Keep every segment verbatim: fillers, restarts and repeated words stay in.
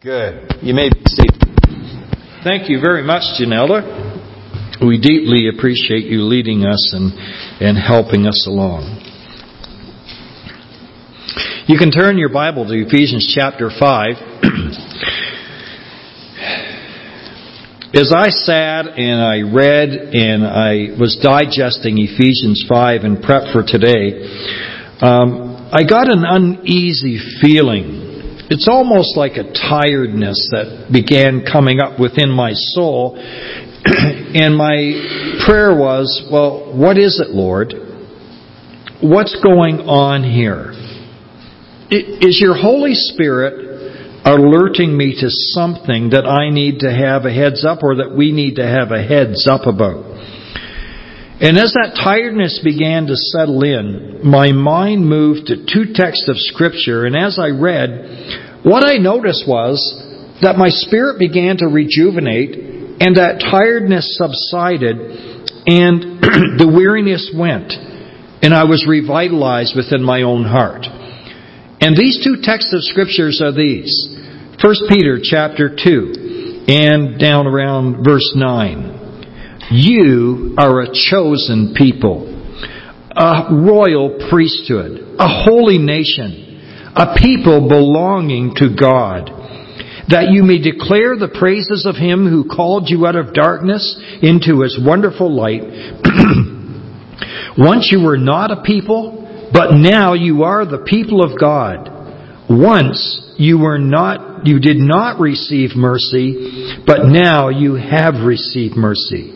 Good. You may be seated. Thank you very much, Janella. We deeply appreciate you leading us and, and helping us along. You can turn your Bible to Ephesians chapter five. As I sat and I read and I was digesting Ephesians five in prep for today, um, I got an uneasy feeling. It's almost like a tiredness that began coming up within my soul. And my prayer was, well, what is it, Lord? What's going on here? Is your Holy Spirit alerting me to something that I need to have a heads up or that we need to have a heads up about? And as that tiredness began to settle in, my mind moved to two texts of Scripture. And as I read, what I noticed was that my spirit began to rejuvenate and that tiredness subsided and the weariness went. And I was revitalized within my own heart. And these two texts of Scriptures are these. First Peter chapter two and down around verse nine. You are a chosen people, a royal priesthood, a holy nation, a people belonging to God, that you may declare the praises of Him who called you out of darkness into His wonderful light. Once you were not a people, but now you are the people of God. Once you were not, you did not receive mercy, but now you have received mercy.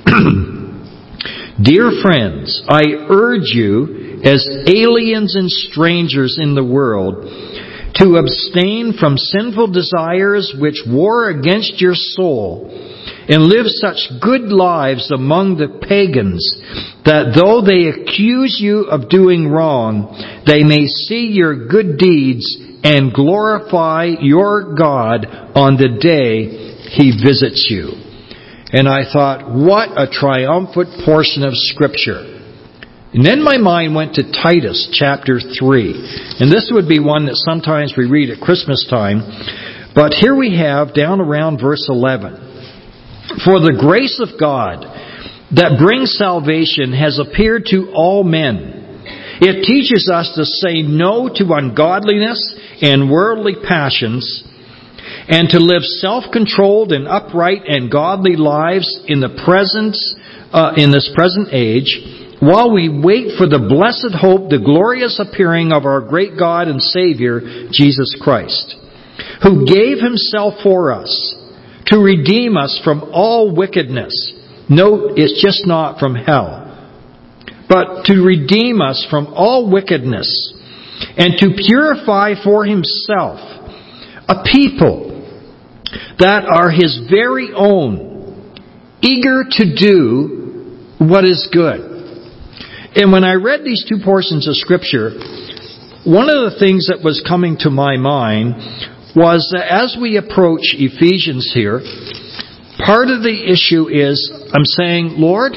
Dear friends, I urge you, as aliens and strangers in the world, to abstain from sinful desires which war against your soul, and live such good lives among the pagans, that though they accuse you of doing wrong, they may see your good deeds and glorify your God on the day He visits you. And I thought, what a triumphant portion of Scripture. And then my mind went to Titus chapter three. And this would be one that sometimes we read at Christmas time. But here we have down around verse eleven. For the grace of God that brings salvation has appeared to all men. It teaches us to say no to ungodliness and worldly passions, and to live self-controlled and upright and godly lives in the present, uh, in this present age, while we wait for the blessed hope, the glorious appearing of our great God and Savior, Jesus Christ, who gave Himself for us to redeem us from all wickedness. Note, it's just not from hell, but to redeem us from all wickedness, and to purify for Himself a people that are His very own, eager to do what is good. And when I read these two portions of Scripture, one of the things that was coming to my mind was that as we approach Ephesians here, part of the issue is, I'm saying, Lord,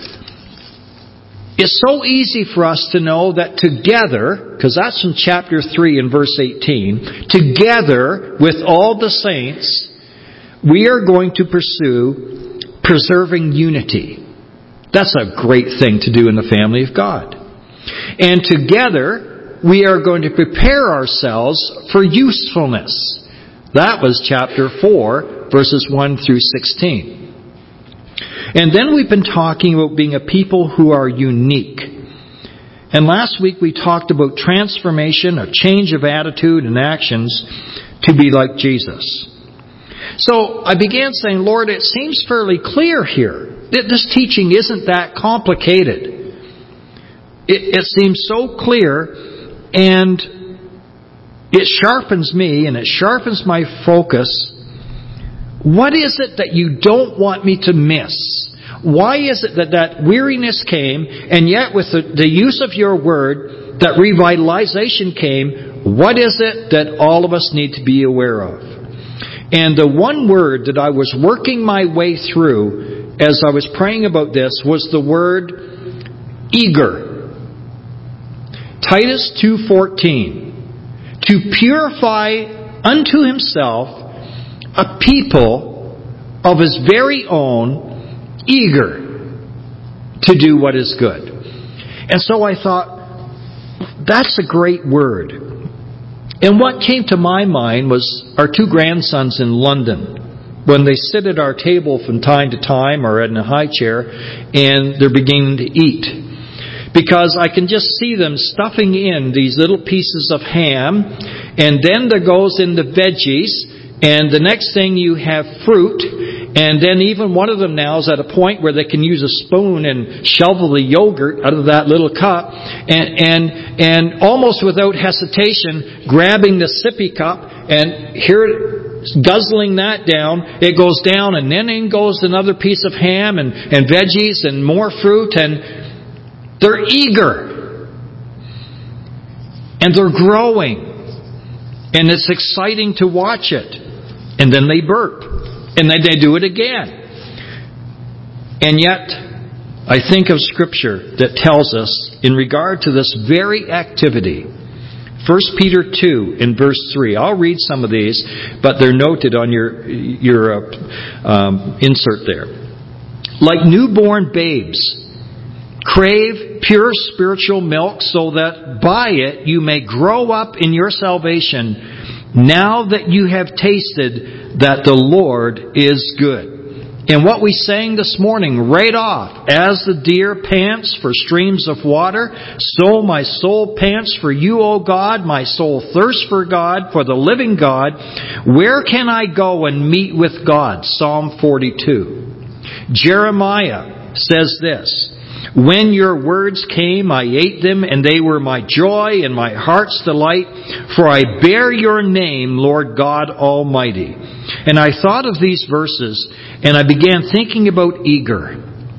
it's so easy for us to know that together, because that's in chapter three and verse eighteen, together with all the saints, we are going to pursue preserving unity. That's a great thing to do in the family of God. And together, we are going to prepare ourselves for usefulness. That was chapter four, verses one through sixteen. And then we've been talking about being a people who are unique. And last week we talked about transformation, a change of attitude and actions to be like Jesus. So I began saying, Lord, it seems fairly clear here. This teaching isn't that complicated. It, it seems so clear, and it sharpens me and it sharpens my focus. What is it that you don't want me to miss? Why is it that that weariness came, and yet with the, the use of your word, that revitalization came? What is it that all of us need to be aware of? And the one word that I was working my way through as I was praying about this was the word eager. Titus two fourteen. To purify unto Himself a people of His very own, eager to do what is good. And so I thought, that's a great word. And what came to my mind was our two grandsons in London, when they sit at our table from time to time or in a high chair and they're beginning to eat. Because I can just see them stuffing in these little pieces of ham, and then there goes in the veggies, and the next thing you have fruit, and then even one of them now is at a point where they can use a spoon and shovel the yogurt out of that little cup, and and and almost without hesitation, grabbing the sippy cup, and here, guzzling that down, it goes down, and then in goes another piece of ham and, and veggies and more fruit, and they're eager. And they're growing. And it's exciting to watch it. And then they burp. And then they do it again. And yet, I think of Scripture that tells us, in regard to this very activity, First Peter two in verse three. I'll read some of these, but they're noted on your, your uh, um, insert there. Like newborn babes, crave pure spiritual milk, so that by it you may grow up in your salvation, now that you have tasted that the Lord is good. And what we sang this morning, right off, as the deer pants for streams of water, so my soul pants for you, O God. My soul thirsts for God, for the living God. Where can I go and meet with God? Psalm forty-two. Jeremiah says this, when your words came, I ate them, and they were my joy and my heart's delight, for I bear your name, Lord God Almighty. And I thought of these verses, and I began thinking about eager.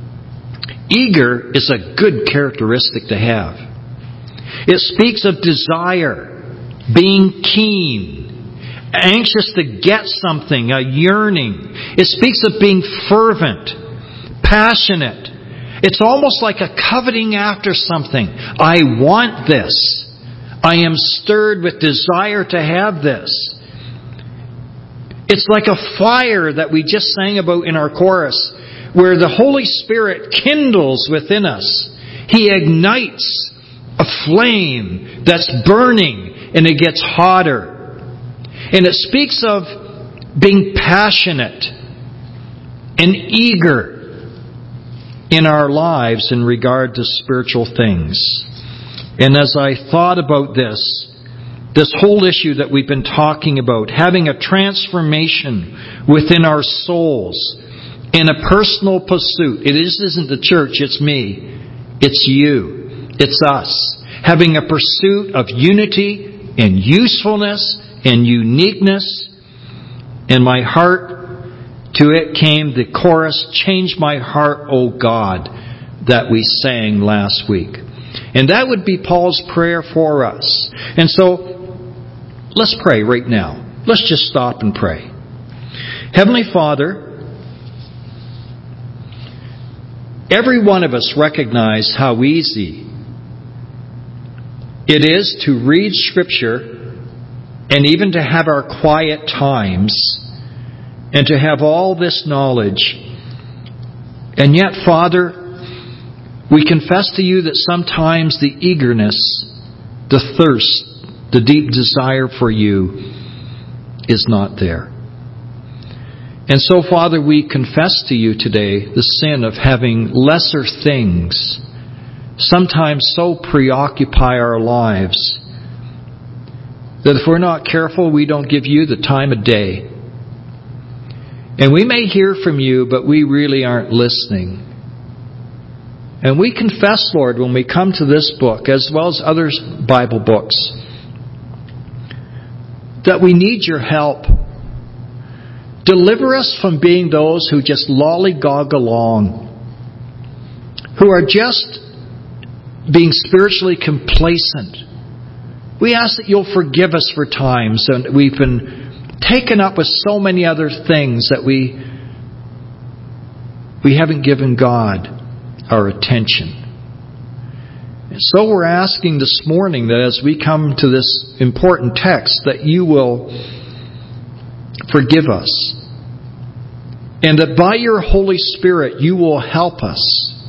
Eager is a good characteristic to have. It speaks of desire, being keen, anxious to get something, a yearning. It speaks of being fervent, passionate. It's almost like a coveting after something. I want this. I am stirred with desire to have this. It's like a fire that we just sang about in our chorus, where the Holy Spirit kindles within us. He ignites a flame that's burning, and it gets hotter. And it speaks of being passionate and eager in our lives in regard to spiritual things. And as I thought about this, this whole issue that we've been talking about, having a transformation within our souls in a personal pursuit. It isn't the church, it's me. It's you. It's us. Having a pursuit of unity and usefulness and uniqueness. And my heart, to it came the chorus, change my heart, O God, that we sang last week. And that would be Paul's prayer for us. And so, let's pray right now. Let's just stop and pray. Heavenly Father, every one of us recognize how easy it is to read Scripture and even to have our quiet times and to have all this knowledge. And yet, Father, we confess to you that sometimes the eagerness, the thirst, the deep desire for you is not there. And so, Father, we confess to you today the sin of having lesser things sometimes so preoccupy our lives that if we're not careful, we don't give you the time of day. And we may hear from you, but we really aren't listening. And we confess, Lord, when we come to this book, as well as other Bible books, that we need your help. Deliver us from being those who just lollygog along, who are just being spiritually complacent. We ask that you'll forgive us for times and we've been taken up with so many other things that we we haven't given God our attention. And so we're asking this morning that as we come to this important text, that you will Forgive us. And that by your Holy Spirit you will help us.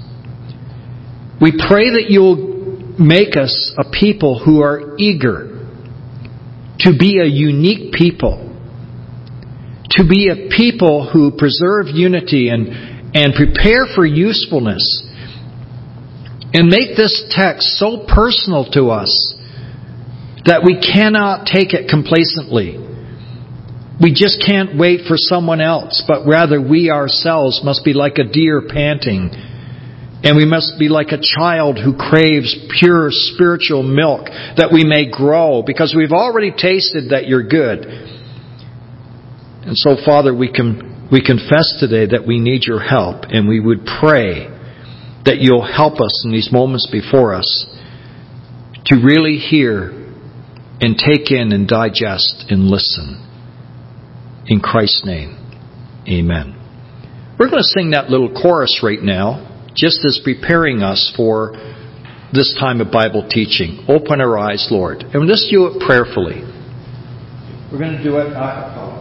We pray that you'll make us a people who are eager to be a unique people. To be a people who preserve unity and, and prepare for usefulness. And make this text so personal to us that we cannot take it complacently. We just can't wait for someone else, but rather we ourselves must be like a deer panting. And we must be like a child who craves pure spiritual milk that we may grow, because we've already tasted that you're good. And so, Father, we can we confess today that we need your help, and we would pray that you'll help us in these moments before us to really hear and take in and digest and listen. In Christ's name, amen. We're going to sing that little chorus right now, just as preparing us for this time of Bible teaching. Open our eyes, Lord. And let's do it prayerfully. We're going to do it a cappella.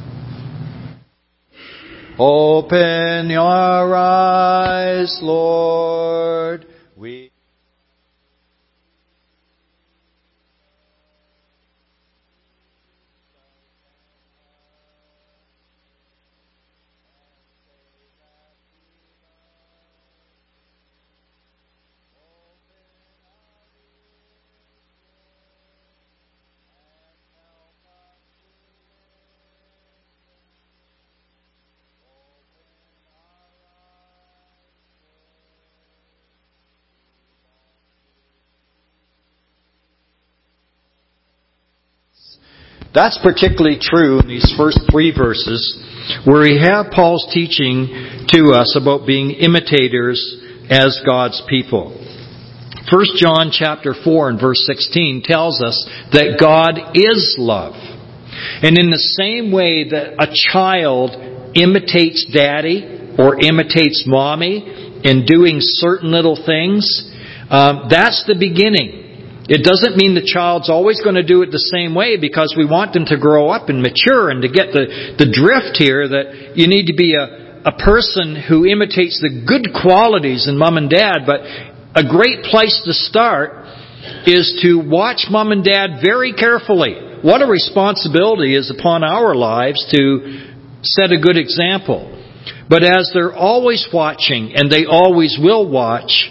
Open your eyes, Lord. We That's particularly true in these first three verses, where we have Paul's teaching to us about being imitators as God's people. First John chapter four and verse sixteen tells us that God is love. And in the same way that a child imitates daddy or imitates mommy in doing certain little things, um, that's the beginning. It doesn't mean the child's always going to do it the same way, because we want them to grow up and mature and to get the, the drift here that you need to be a, a person who imitates the good qualities in mom and dad. But a great place to start is to watch mom and dad very carefully. What a responsibility is upon our lives to set a good example. But as they're always watching, and they always will watch,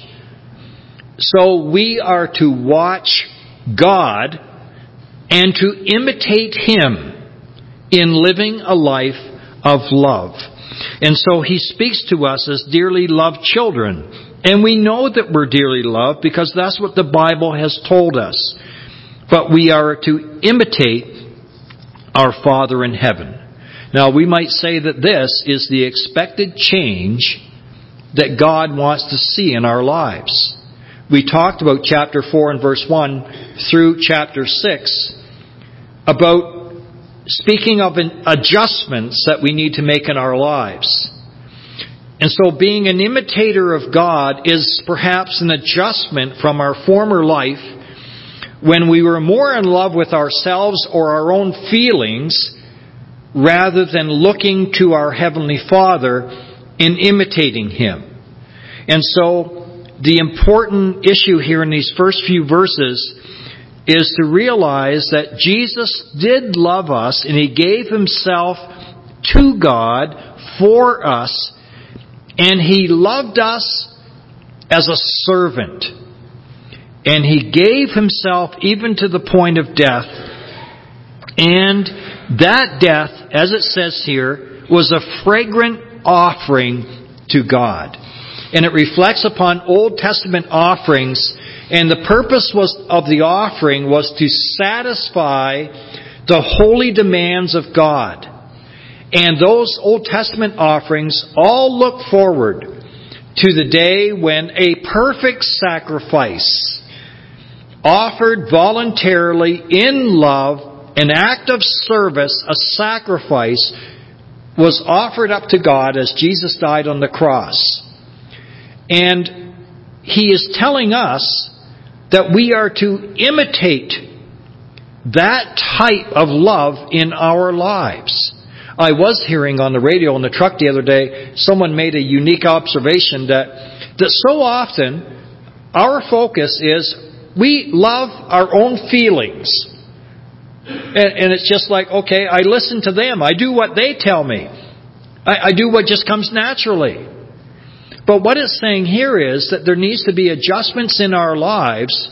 so we are to watch God and to imitate Him in living a life of love. And so He speaks to us as dearly loved children. And we know that we're dearly loved because that's what the Bible has told us. But we are to imitate our Father in heaven. Now, we might say that this is the expected change that God wants to see in our lives. We talked about chapter four and verse one through chapter six about speaking of adjustments that we need to make in our lives. And so being an imitator of God is perhaps an adjustment from our former life when we were more in love with ourselves or our own feelings rather than looking to our Heavenly Father and imitating Him. And so the important issue here in these first few verses is to realize that Jesus did love us and He gave Himself to God for us, and He loved us as a servant. And He gave Himself even to the point of death. And that death, as it says here, was a fragrant offering to God. And it reflects upon Old Testament offerings. And the purpose was of the offering was to satisfy the holy demands of God. And those Old Testament offerings all look forward to the day when a perfect sacrifice, offered voluntarily in love, an act of service, a sacrifice, was offered up to God as Jesus died on the cross. And He is telling us that we are to imitate that type of love in our lives. I was hearing on the radio in the truck the other day, someone made a unique observation that, that so often our focus is we love our own feelings. And, and it's just like, okay, I listen to them. I do what they tell me. I, I do what just comes naturally. But what it's saying here is that there needs to be adjustments in our lives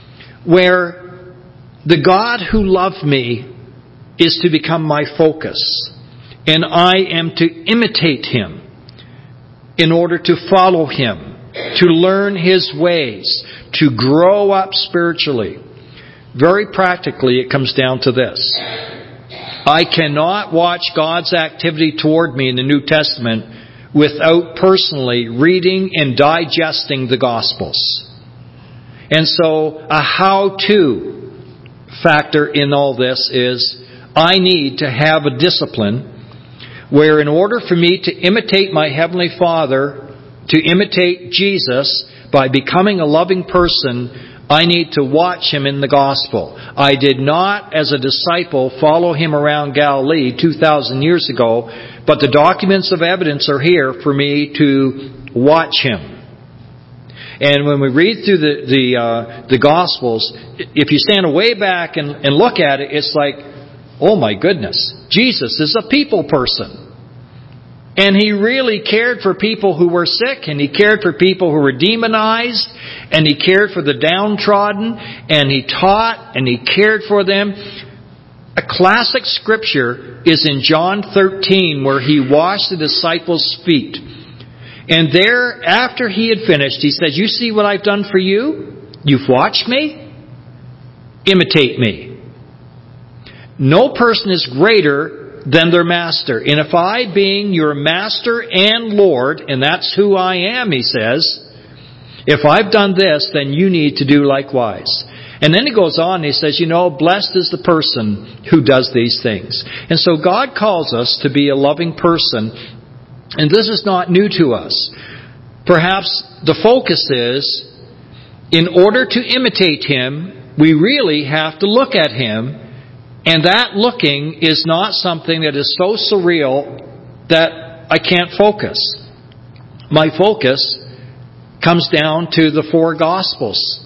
where the God who loved me is to become my focus. And I am to imitate Him in order to follow Him, to learn His ways, to grow up spiritually. Very practically, it comes down to this. I cannot watch God's activity toward me in the New Testament without personally reading and digesting the Gospels. And so a how-to factor in all this is I need to have a discipline where in order for me to imitate my Heavenly Father, to imitate Jesus by becoming a loving person, I need to watch Him in the Gospel. I did not, as a disciple, follow Him around Galilee two thousand years ago, but the documents of evidence are here for me to watch Him. And when we read through the the, uh, the Gospels, if you stand way back and, and look at it, it's like, oh my goodness, Jesus is a people person. And He really cared for people who were sick, and He cared for people who were demonized, and He cared for the downtrodden, and He taught, and He cared for them. A classic scripture is in John thirteen, where He washed the disciples' feet. And there, after He had finished, He said, you see what I've done for you? You've watched me? Imitate me. No person is greater than their master. And if I, being your master and Lord, and that's who I am, He says, if I've done this, then you need to do likewise. And then He goes on, He says, you know, blessed is the person who does these things. And so God calls us to be a loving person, and this is not new to us. Perhaps the focus is, in order to imitate Him, we really have to look at Him. And that looking is not something that is so surreal that I can't focus. My focus comes down to the four Gospels.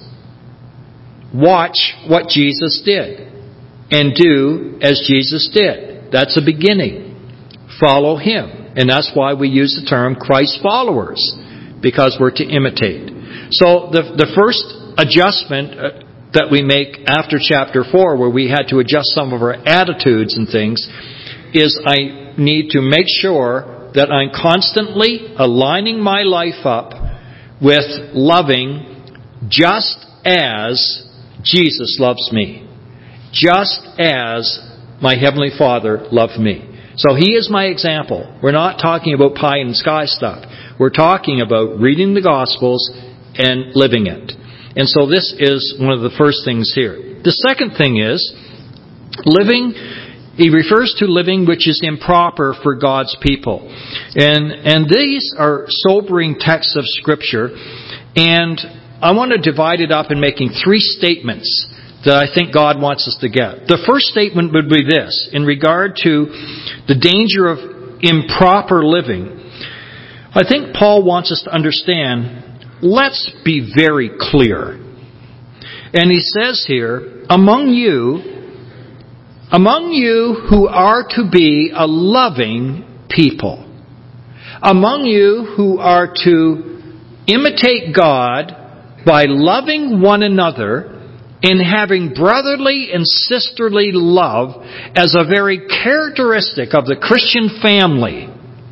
Watch what Jesus did and do as Jesus did. That's a beginning. Follow Him. And that's why we use the term Christ followers, because we're to imitate. So the, the first adjustment Uh, that we make after chapter four, where we had to adjust some of our attitudes and things, is I need to make sure that I'm constantly aligning my life up with loving just as Jesus loves me. Just as my Heavenly Father loved me. So He is my example. We're not talking about pie in the sky stuff. We're talking about reading the Gospels and living it. And so this is one of the first things here. The second thing is, living, He refers to living which is improper for God's people. And, and these are sobering texts of Scripture. And I want to divide it up in making three statements that I think God wants us to get. The first statement would be this, in regard to the danger of improper living. I think Paul wants us to understand, let's be very clear. And he says here, among you, among you who are to be a loving people, among you who are to imitate God by loving one another and having brotherly and sisterly love as a very characteristic of the Christian family.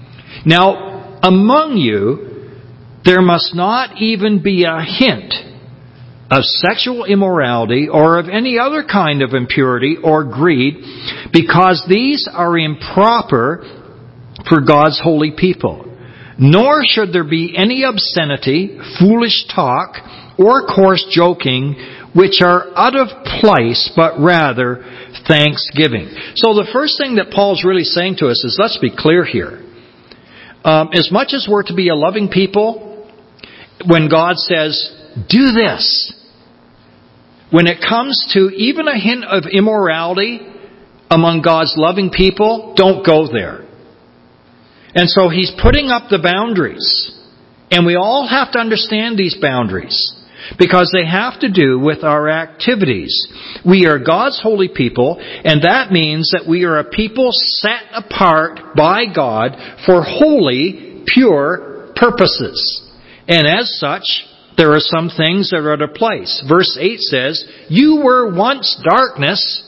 Now, among you, there must not even be a hint of sexual immorality or of any other kind of impurity or greed, because these are improper for God's holy people. Nor should there be any obscenity, foolish talk, or coarse joking, which are out of place, but rather thanksgiving. So the first thing that Paul's really saying to us is, let's be clear here. Um, as much as we're to be a loving people, when God says, do this, when it comes to even a hint of immorality among God's loving people, don't go there. And so He's putting up the boundaries. And we all have to understand these boundaries, because they have to do with our activities. We are God's holy people, and that means that we are a people set apart by God for holy, pure purposes. And as such, there are some things that are out of place. Verse eight says, you were once darkness.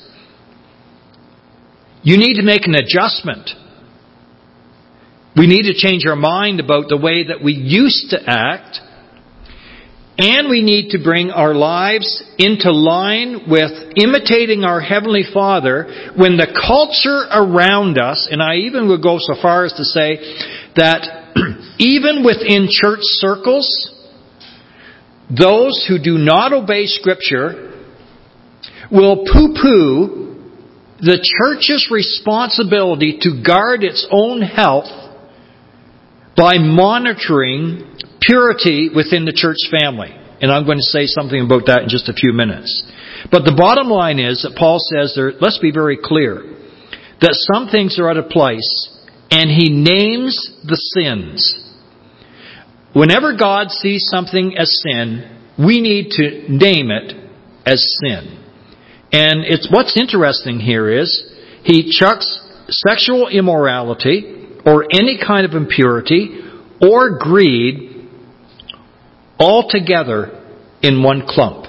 You need to make an adjustment. We need to change our mind about the way that we used to act. And we need to bring our lives into line with imitating our Heavenly Father when the culture around us, and I even would go so far as to say that even within church circles, those who do not obey Scripture will poo-poo the church's responsibility to guard its own health by monitoring purity within the church family. And I'm going to say something about that in just a few minutes. But the bottom line is that Paul says, there, let's be very clear, that some things are out of place, and he names the sins. Whenever God sees something as sin, we need to name it as sin. And it's what's interesting here is, he chucks sexual immorality, or any kind of impurity, or greed, all together in one clump.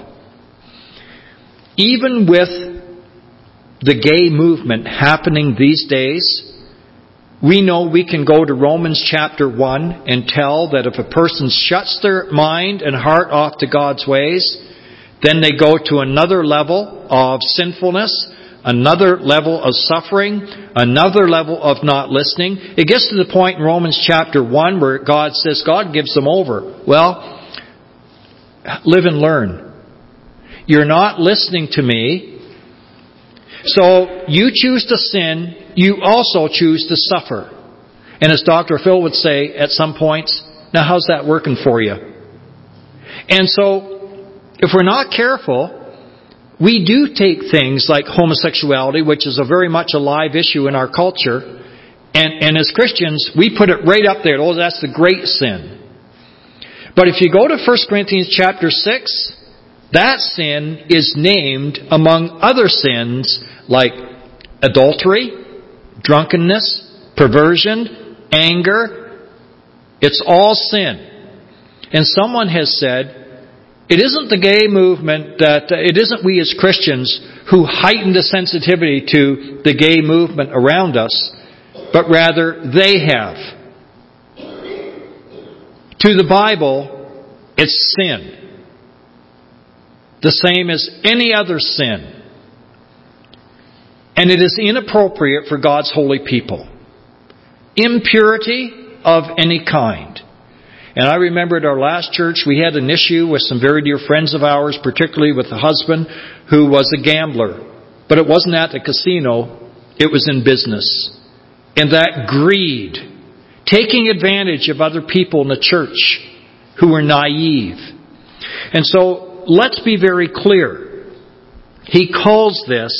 Even with the gay movement happening these days, we know we can go to Romans chapter one and tell that if a person shuts their mind and heart off to God's ways, then they go to another level of sinfulness, another level of suffering, another level of not listening. It gets to the point in Romans chapter one where God says God gives them over. Well, live and learn. You're not listening to me, so you choose to sin, you also choose to suffer. And as Doctor Phil would say at some points, now how's that working for you? And so, if we're not careful, we do take things like homosexuality, which is a very much a live issue in our culture, and, and as Christians, we put it right up there. Oh, that's the great sin. But if you go to First Corinthians chapter six, that sin is named among other sins like adultery, drunkenness, perversion, anger. It's all sin. And someone has said, it isn't the gay movement that, uh, it isn't we as Christians who heighten the sensitivity to the gay movement around us, but rather they have. To the Bible, it's sin. The same as any other sin. And it is inappropriate for God's holy people. Impurity of any kind. And I remember at our last church, we had an issue with some very dear friends of ours, particularly with a husband who was a gambler. But it wasn't at the casino, it was in business. And that greed, taking advantage of other people in the church who were naive. And so, let's be very clear. He calls this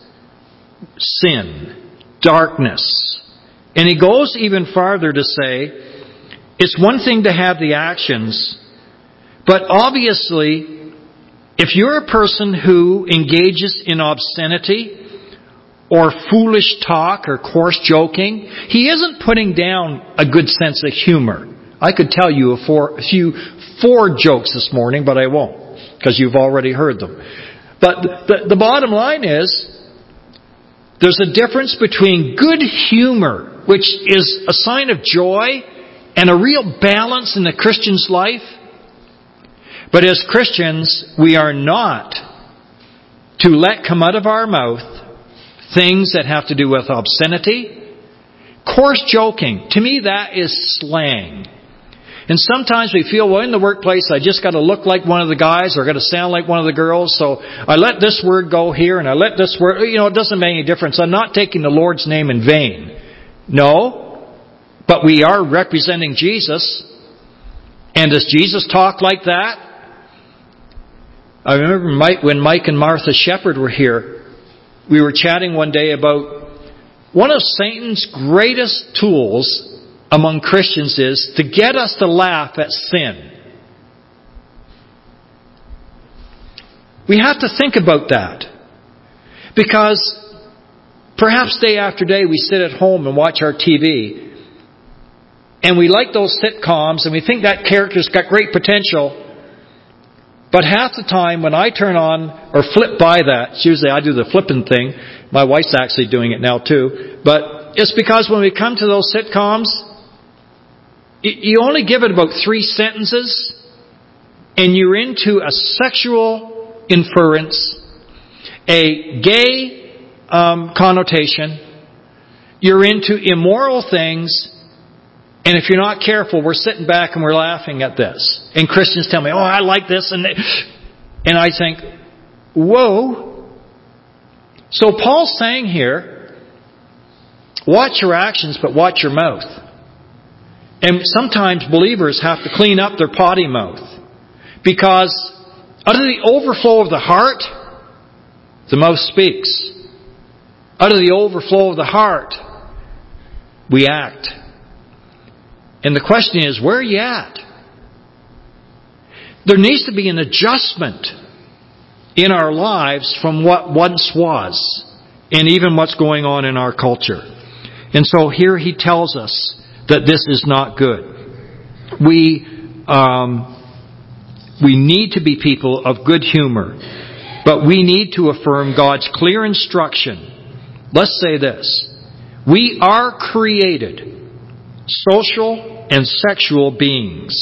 sin, darkness. And he goes even farther to say, it's one thing to have the actions, but obviously, if you're a person who engages in obscenity or foolish talk or coarse joking, he isn't putting down a good sense of humor. I could tell you a, four, a few four jokes this morning, but I won't, because you've already heard them. But the, the bottom line is, there's a difference between good humor, which is a sign of joy, and a real balance in the Christian's life. But as Christians, we are not to let come out of our mouth things that have to do with obscenity, coarse joking. To me, that is slang. And sometimes we feel, well, in the workplace, I just got to look like one of the guys or got to sound like one of the girls. So I let this word go here and I let this word, you know, it doesn't make any difference. I'm not taking the Lord's name in vain. No. But we are representing Jesus. And does Jesus talk like that? I remember Mike, when Mike and Martha Shepherd were here, we were chatting one day about one of Satan's greatest tools among Christians is to get us to laugh at sin. We have to think about that. Because perhaps day after day we sit at home and watch our T V, and we like those sitcoms and we think that character's got great potential. But half the time when I turn on or flip by that, it's usually I do the flipping thing. My wife's actually doing it now too. But it's because when we come to those sitcoms, you only give it about three sentences and you're into a sexual inference, a gay um, connotation, you're into immoral things, and if you're not careful, we're sitting back and we're laughing at this. And Christians tell me, oh, I like this. And, they, and I think, whoa. So Paul's saying here, watch your actions, but watch your mouth. And sometimes believers have to clean up their potty mouth. Because out of the overflow of the heart, the mouth speaks. Out of the overflow of the heart, we act. And the question is, where are you at? There needs to be an adjustment in our lives from what once was, and even what's going on in our culture. And so here he tells us that this is not good. We um, we need to be people of good humor, but we need to affirm God's clear instruction. Let's say this. We are created social and sexual beings.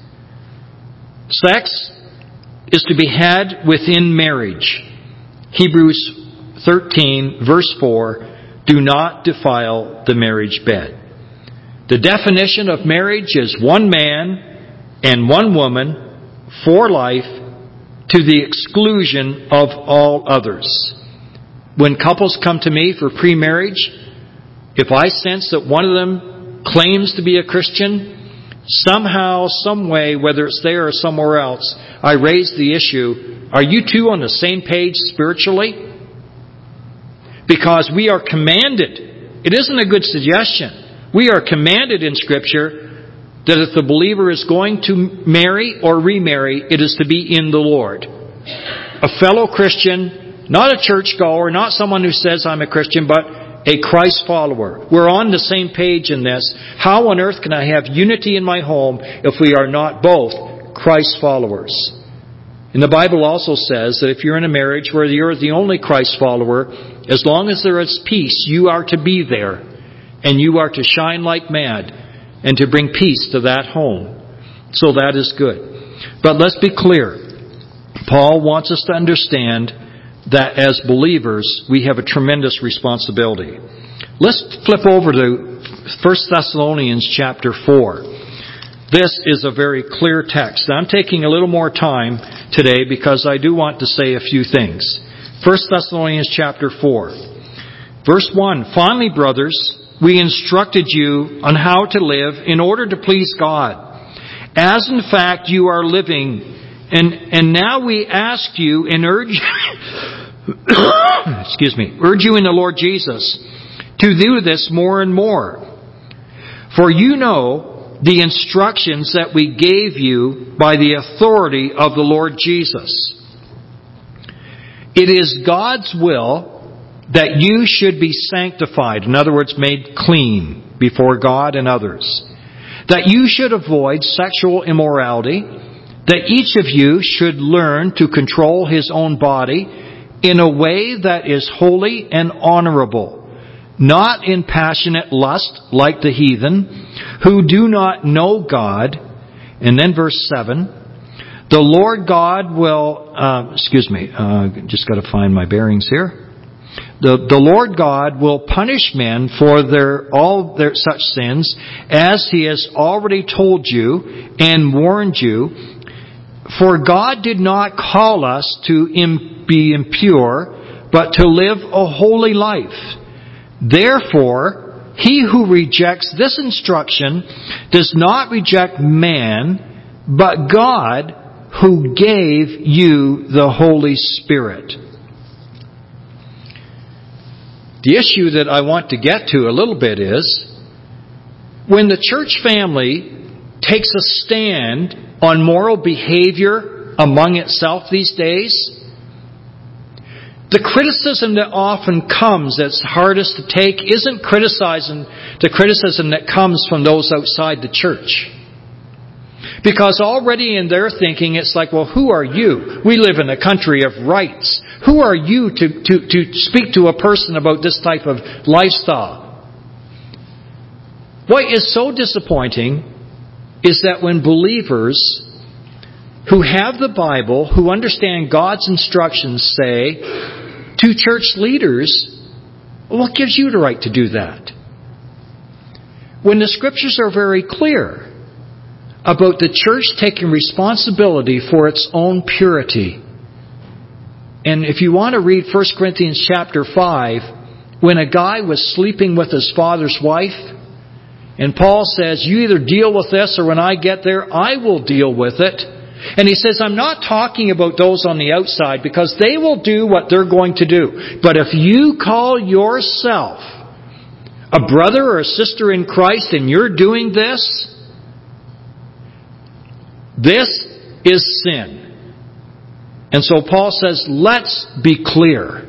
Sex is to be had within marriage. Hebrews thirteen, verse four, do not defile the marriage bed. The definition of marriage is one man and one woman for life to the exclusion of all others. When couples come to me for pre-marriage, if I sense that one of them claims to be a Christian, somehow, some way, whether it's there or somewhere else, I raise the issue, are you two on the same page spiritually? Because we are commanded, it isn't a good suggestion, we are commanded in Scripture that if the believer is going to marry or remarry, it is to be in the Lord. A fellow Christian, not a churchgoer, not someone who says I'm a Christian, but a Christ follower. We're on the same page in this. How on earth can I have unity in my home if we are not both Christ followers? And the Bible also says that if you're in a marriage where you're the only Christ follower, as long as there is peace, you are to be there. And you are to shine like mad and to bring peace to that home. So that is good. But let's be clear. Paul wants us to understand that as believers, we have a tremendous responsibility. Let's flip over to First Thessalonians chapter four. This is a very clear text. I'm taking a little more time today because I do want to say a few things. First Thessalonians chapter four. Verse one, finally, brothers, we instructed you on how to live in order to please God, as in fact you are living. And and now we ask you and urge excuse me, urge you in the Lord Jesus to do this more and more. For you know the instructions that we gave you by the authority of the Lord Jesus. It is God's will that you should be sanctified, in other words, made clean before God and others. That you should avoid sexual immorality, that each of you should learn to control his own body in a way that is holy and honorable, not in passionate lust like the heathen, who do not know God. And then verse seven, the Lord God will, uh, excuse me, uh, just got to find my bearings here. The, the Lord God will punish men for their all their such sins, as He has already told you and warned you. For God did not call us to im- be impure, but to live a holy life. Therefore, he who rejects this instruction does not reject man, but God, who gave you the Holy Spirit. The issue that I want to get to a little bit is, when the church family takes a stand on moral behavior among itself these days, the criticism that often comes that's hardest to take isn't criticizing the criticism that comes from those outside the church. Because already in their thinking, it's like, well, who are you? We live in a country of rights. Who are you to, to, to speak to a person about this type of lifestyle? What is so disappointing is that when believers who have the Bible, who understand God's instructions, say to church leaders, what gives you the right to do that? When the Scriptures are very clear about the church taking responsibility for its own purity. And if you want to read First Corinthians chapter five, when a guy was sleeping with his father's wife, and Paul says, you either deal with this, or when I get there, I will deal with it. And he says, I'm not talking about those on the outside, because they will do what they're going to do. But if you call yourself a brother or a sister in Christ and you're doing this, this is sin. And so Paul says, let's be clear.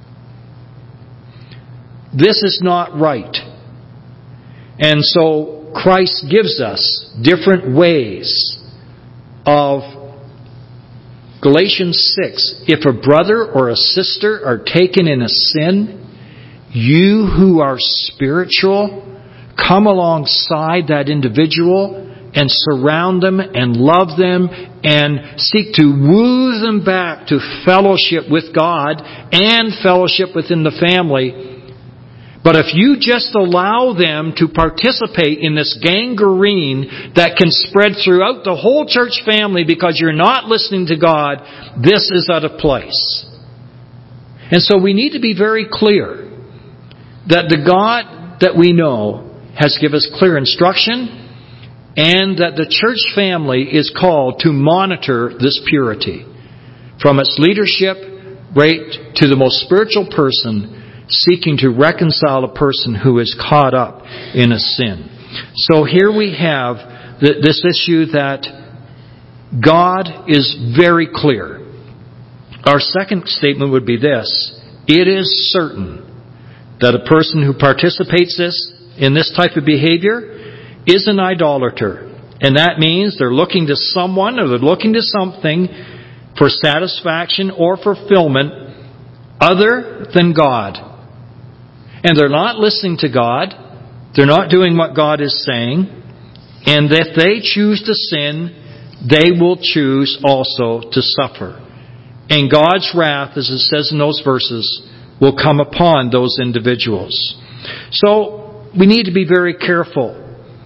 This is not right. And so Christ gives us different ways of Galatians six. If a brother or a sister are taken in a sin, you who are spiritual, come alongside that individual and surround them and love them and seek to woo them back to fellowship with God and fellowship within the family. But if you just allow them to participate in this gangrene that can spread throughout the whole church family because you're not listening to God, this is out of place. And so we need to be very clear that the God that we know has given us clear instruction, and that the church family is called to monitor this purity. From its leadership right to the most spiritual person seeking to reconcile a person who is caught up in a sin. So here we have this issue that God is very clear. Our second statement would be this: it is certain that a person who participates this in this type of behavior is an idolater. And that means they're looking to someone or they're looking to something for satisfaction or fulfillment other than God. And they're not listening to God. They're not doing what God is saying. And if they choose to sin, they will choose also to suffer. And God's wrath, as it says in those verses, will come upon those individuals. So we need to be very careful.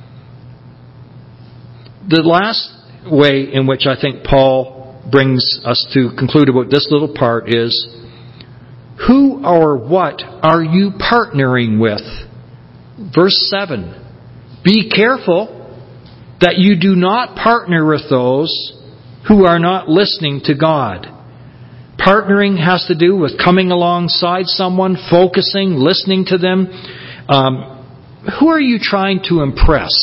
The last way in which I think Paul brings us to conclude about this little part is, who or what are you partnering with? Verse seven. Be careful that you do not partner with those who are not listening to God. Partnering has to do with coming alongside someone, focusing, listening to them. Um, who are you trying to impress?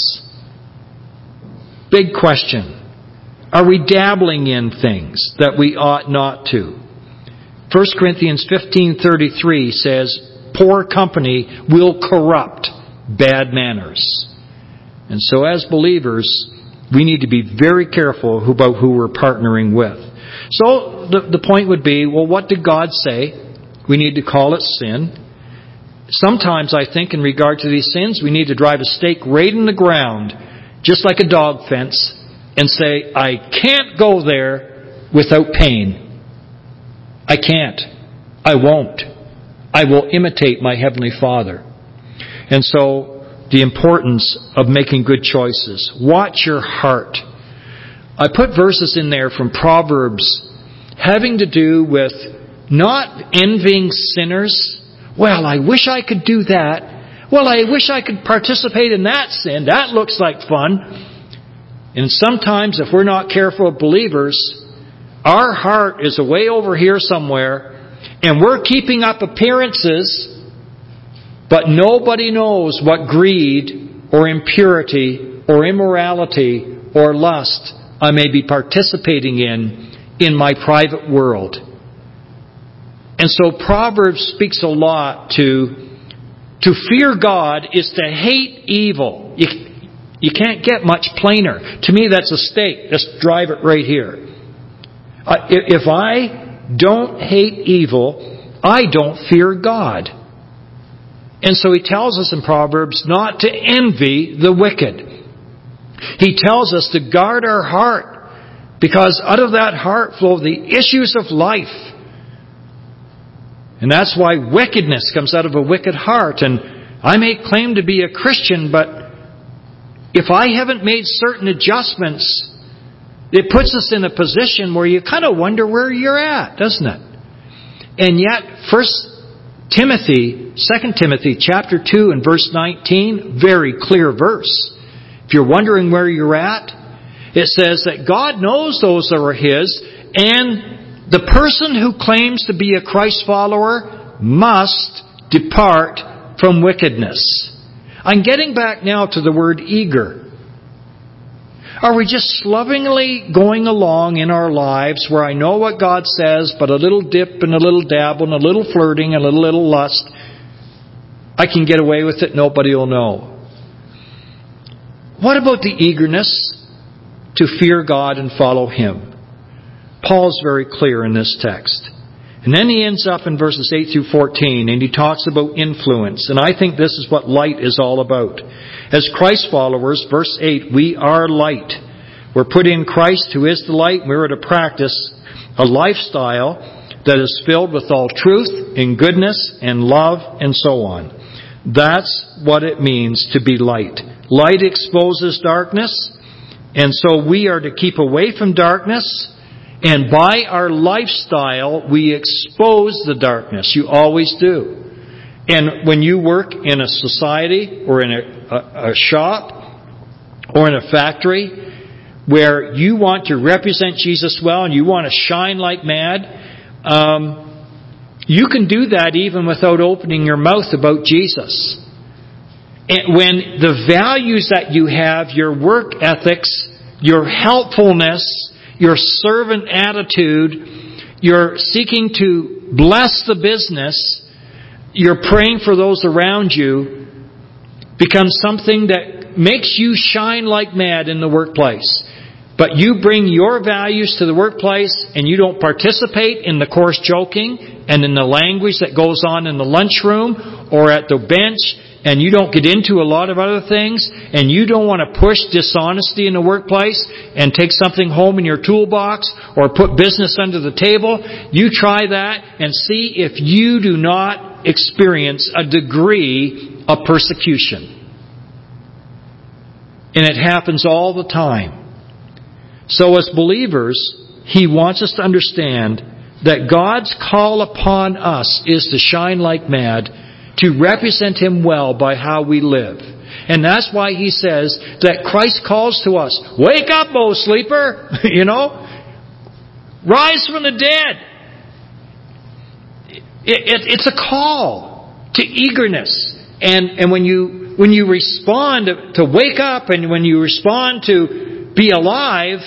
Big question. Are we dabbling in things that we ought not to? First Corinthians fifteen thirty-three says, poor company will corrupt bad manners. And so as believers, we need to be very careful about who we're partnering with. So the, the point would be, well, what did God say? We need to call it sin. Sometimes I think in regard to these sins, we need to drive a stake right in the ground, just like a dog fence, and say, I can't go there without pain. I can't. I won't. I will imitate my Heavenly Father. And so, the importance of making good choices. Watch your heart. I put verses in there from Proverbs having to do with not envying sinners. Well, I wish I could do that. Well, I wish I could participate in that sin. That looks like fun. And sometimes, if we're not careful believers, our heart is way over here somewhere, and we're keeping up appearances But nobody knows what greed or impurity or immorality or lust I may be participating in in my private world. And so Proverbs speaks a lot to, to fear God is to hate evil. You, you can't get much plainer. To me, that's a stake. Just drive it right here. Uh, if I don't hate evil, I don't fear God. And so he tells us in Proverbs not to envy the wicked. He tells us to guard our heart, because out of that heart flow the issues of life. And that's why wickedness comes out of a wicked heart. And I may claim to be a Christian, but if I haven't made certain adjustments, it puts us in a position where you kind of wonder where you're at, doesn't it? And yet, First Timothy, Second Timothy chapter two and verse nineteen, very clear verse. If you're wondering where you're at, it says that God knows those that are His, and the person who claims to be a Christ follower must depart from wickedness. I'm getting back now to the word eager. Are we just lovingly going along in our lives where I know what God says, but a little dip and a little dabble and a little flirting and a little lust, I can get away with it, nobody will know? What about the eagerness to fear God and follow Him? Paul's very clear in this text. And then he ends up in verses eight through fourteen, and he talks about influence. And I think this is what light is all about. As Christ followers, verse eight, we are light. We're put in Christ, who is the light, and we're to practice a lifestyle that is filled with all truth and goodness and love and so on. That's what it means to be light. Light exposes darkness, and so we are to keep away from darkness. And by our lifestyle, we expose the darkness. You always do. And when you work in a society or in a, a, a shop or in a factory where you want to represent Jesus well and you want to shine like mad, um, you can do that even without opening your mouth about Jesus. And when the values that you have, your work ethics, your helpfulness, your servant attitude, you're seeking to bless the business, you're praying for those around you, becomes something that makes you shine like mad in the workplace. But you bring your values to the workplace and you don't participate in the coarse joking and in the language that goes on in the lunchroom or at the bench, and you don't get into a lot of other things, and you don't want to push dishonesty in the workplace and take something home in your toolbox or put business under the table. You try that and see if you do not experience a degree of persecution. And it happens all the time. So as believers, He wants us to understand that God's call upon us is to shine like mad, to represent Him well by how we live. And that's why He says that Christ calls to us, wake up, O sleeper! You know? Rise from the dead! It, it, it's a call to eagerness. And, and when you, when you respond to, to wake up, and when you respond to be alive,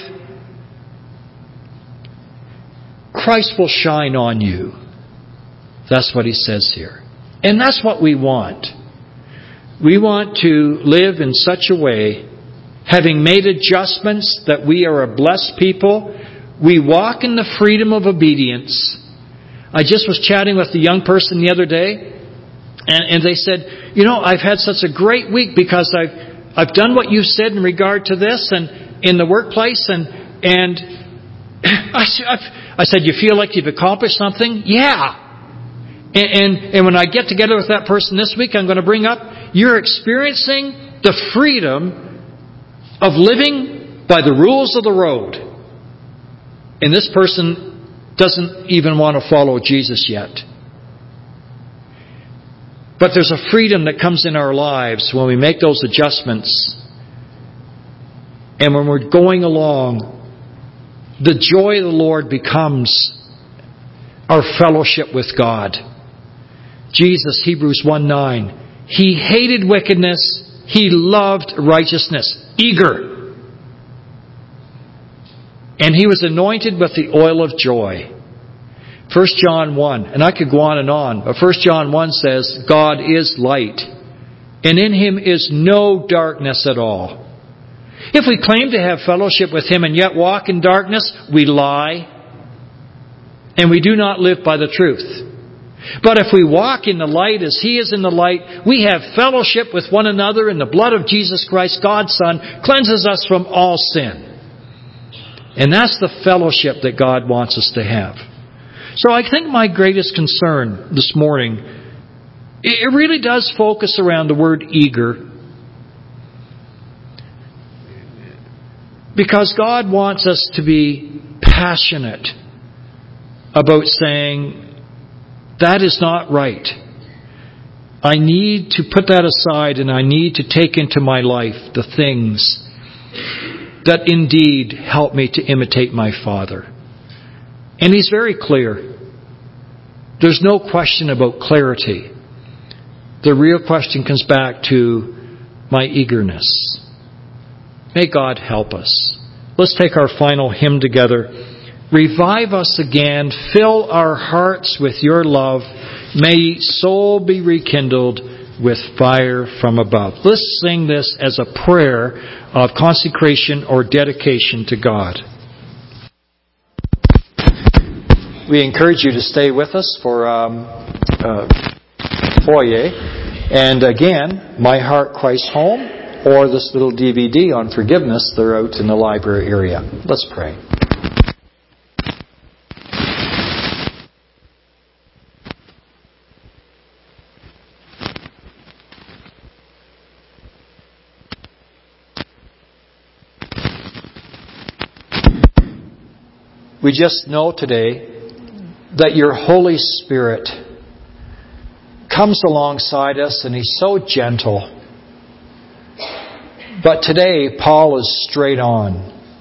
Christ will shine on you. That's what He says here. And that's what we want. We want to live in such a way, having made adjustments that we are a blessed people, we walk in the freedom of obedience. I just was chatting with a young person the other day, and, and they said, you know, I've had such a great week because I've I've done what you said in regard to this and in the workplace, and and I, I said, you feel like you've accomplished something? Yeah. And, and, and when I get together with that person this week, I'm going to bring up, you're experiencing the freedom of living by the rules of the road. And this person doesn't even want to follow Jesus yet. But there's a freedom that comes in our lives when we make those adjustments. And when we're going along, the joy of the Lord becomes our fellowship with God. Jesus, Hebrews one nine, He hated wickedness. He loved righteousness. Eager. And he was anointed with the oil of joy. First John one, and I could go on and on, but First John one says, God is light, and in Him is no darkness at all. If we claim to have fellowship with Him and yet walk in darkness, we lie, and we do not live by the truth. But if we walk in the light as He is in the light, we have fellowship with one another, and the blood of Jesus Christ, God's Son, cleanses us from all sin. And that's the fellowship that God wants us to have. So I think my greatest concern this morning, it really does focus around the word eager. Because God wants us to be passionate about saying, that is not right. I need to put that aside, and I need to take into my life the things that indeed help me to imitate my Father. And He's very clear. There's no question about clarity. The real question comes back to my eagerness. May God help us. Let's take our final hymn together. Revive us again. Fill our hearts with your love. May soul be rekindled with fire from above. Let's sing this as a prayer of consecration or dedication to God. We encourage you to stay with us for um, uh, foyer. And again, My Heart, Christ Home, or this little D V D on forgiveness, they're out in the library area. Let's pray. We just know today that your Holy Spirit comes alongside us, and He's so gentle. But today, Paul is straight on.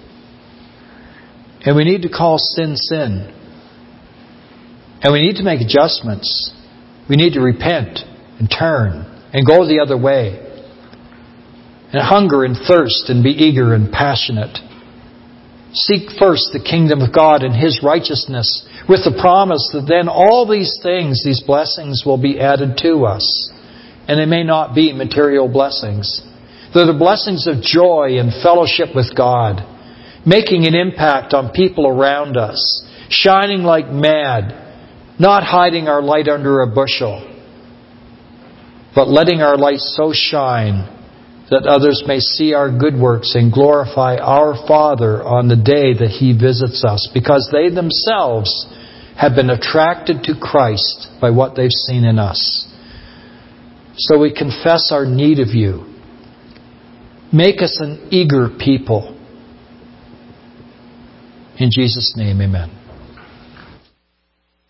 And we need to call sin, sin. And we need to make adjustments. We need to repent and turn and go the other way. And hunger and thirst and be eager and passionate. Seek first the kingdom of God and His righteousness, with the promise that then all these things, these blessings, will be added to us. And they may not be material blessings. They're the blessings of joy and fellowship with God, making an impact on people around us, shining like mad, not hiding our light under a bushel, but letting our light so shine that others may see our good works and glorify our Father on the day that He visits us, because they themselves have been attracted to Christ by what they've seen in us. So we confess our need of You. Make us an eager people. In Jesus' name, amen.